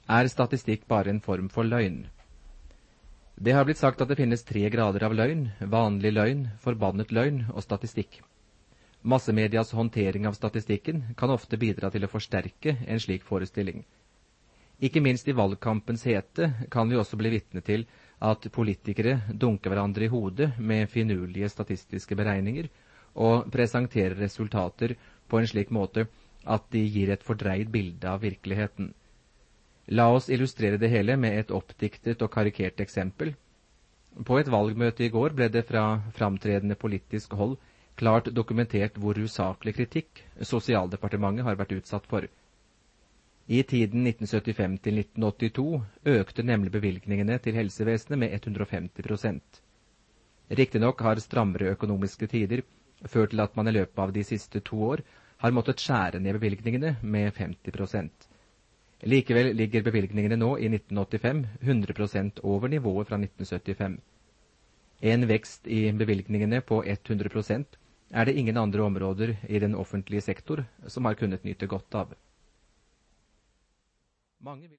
Er statistikk bare en form for løgn? Det har blitt sagt at det finnes 3 grader av løgn: vanlig løgn, forbannet løgn og statistikk. Massemedias håndtering av statistikken kan ofte bidra til å forsterke en slik forestilling. Ikke minst i valgkampens hete kan vi også bli vitne til at politikere dunker hverandre i hodet med finurlige statistiske beregninger og presenterer resultater på en slik måte at de gir et fordreid bilde av virkeligheten. La oss illustrere det hele med et oppdiktet og karikert eksempel. På et valgmøte i går ble det fra framtredende politisk hold klart dokumentert hvor usaklig kritikk Sosialdepartementet har vært utsatt for. I tiden 1975 til 1982 økte nemlig bevilgningene til helsevesenet med 150%. Riktignok har strammere økonomiske tider ført til at man i løpet av de siste 2 år har måttet skjære ned bevilgningene med 50%. Likevel ligger bevilgningene nå i 1985 100% over nivået fra 1975. En vekst i bevilgningene på 100% er det ingen andre områder i den offentlige sektor som har kunnet nyte godt av. Mange